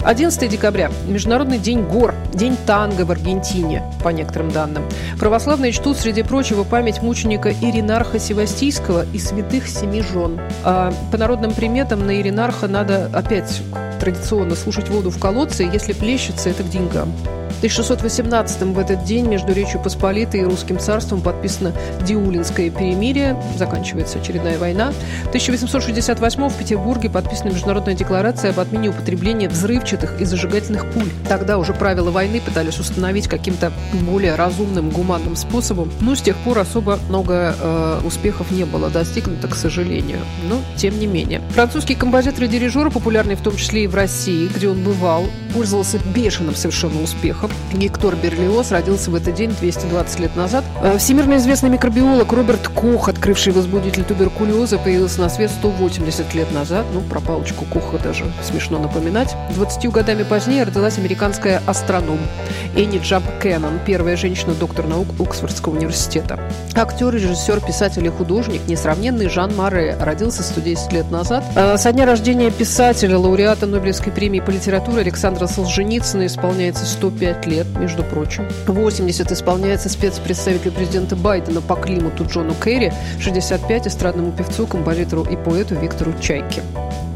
11 декабря – Международный день гор, день танго в Аргентине, по некоторым данным. Православные чтут, среди прочего, память мученика Иринарха Севастийского и святых семи жен. А по народным приметам на Иринарха надо опять традиционно слушать воду в колодце, если плещется, это к деньгам. В 1618-м в этот день между Речью Посполитой и Русским царством подписано Диулинское перемирие, заканчивается очередная война. В 1868-м в Петербурге подписана Международная декларация об отмене употребления взрывчатых и зажигательных пуль. Тогда уже правила войны пытались установить каким-то более разумным, гуманным способом. Но с тех пор особо много успехов не было достигнуто, к сожалению. Но тем не менее. Французский композитор и дирижер, популярный в том числе и в России, где он бывал, пользовался бешеным совершенно успехом. Гектор Берлиоз родился в этот день 220 лет назад. Всемирно известный микробиолог Роберт Кох, открывший возбудитель туберкулеза, появился на свет 180 лет назад. Ну, про палочку Коха даже смешно напоминать. 20 годами позднее родилась американская астроном Энни Джаб Кеннон, первая женщина-доктор наук Оксфордского университета. Актер, режиссер, писатель и художник, несравненный Жан Море, родился 110 лет назад. Со дня рождения писателя, лауреата Нобелевской премии по литературе Александра Солженицына исполняется 105 лет, между прочим. 80 исполняется спецпредставителю президента Байдена по климату Джону Керри, 65 эстрадному певцу, композитору и поэту Виктору Чайке.